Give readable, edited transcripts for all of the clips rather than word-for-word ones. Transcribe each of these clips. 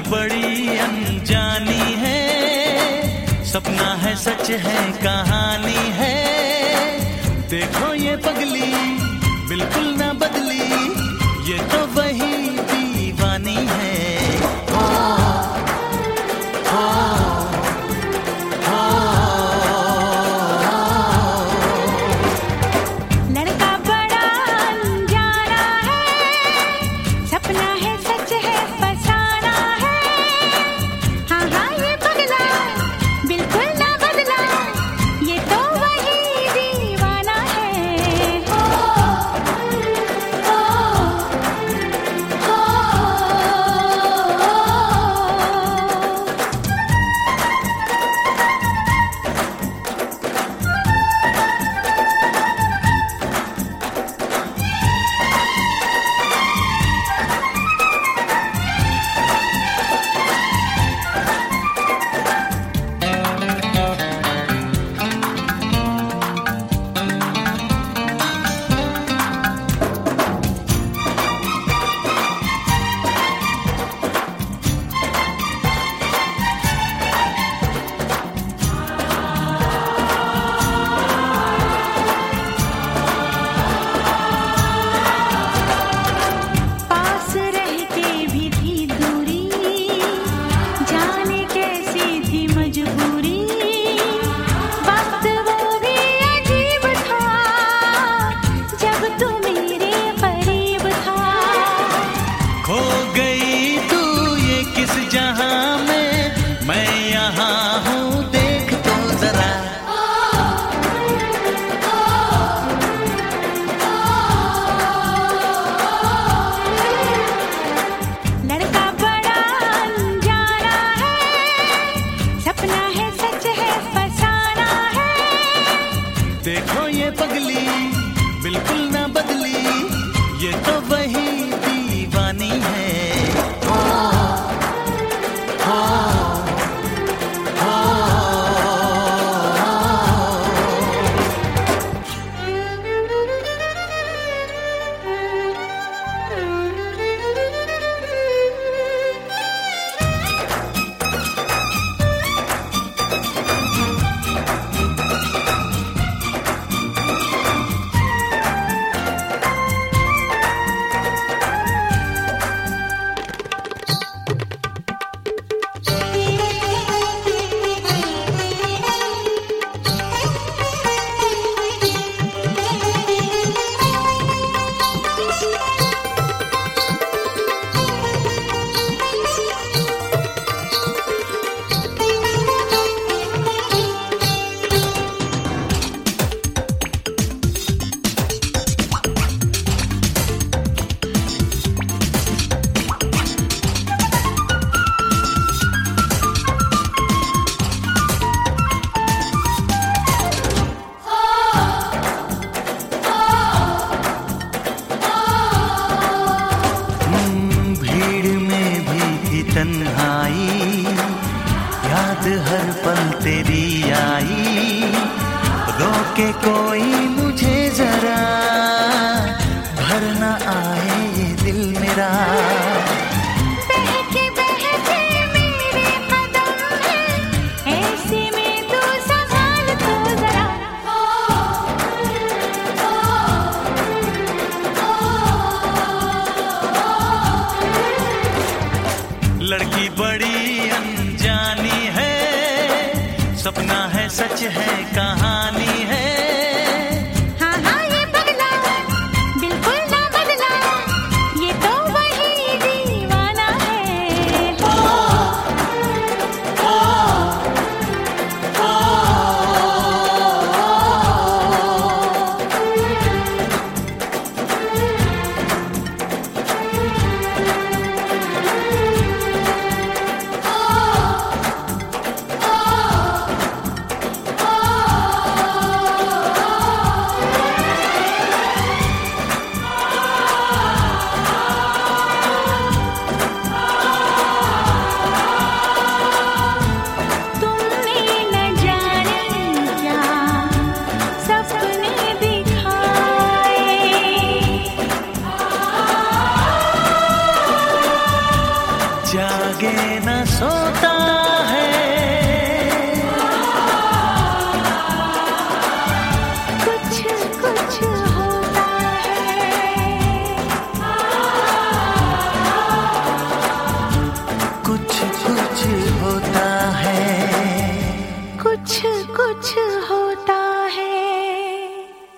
बड़ी अनजानी है, सपना है सच है कहानी है। देखो ये पगली बिल्कुल ना बदली, ये तो वही दीवानी है। लड़का बड़ा अनजाना है, सपना है सच है फसाना है। हाँ हाँ ये पगला बिल्कुल ना बदला, ये तो वही दीवाना है। देखो ये पगली बिल्कुल ना बदली, ये तो वही दीवानी है। तन्हाई याद हर पल तेरी आई, रोके कोई मुझे जरा, भर न आए ये दिल मेरा। बहके बहके मेरे कदम हैं, ऐसे में तू संभाल तो जरा। लड़की बड़ी अनजानी है, सपना है सच है कहानी है। हाँ हाँ ये पगला बिल्कुल ना बदला, ये तो वही दीवाना है।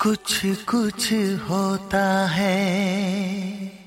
कुछ कुछ होता है।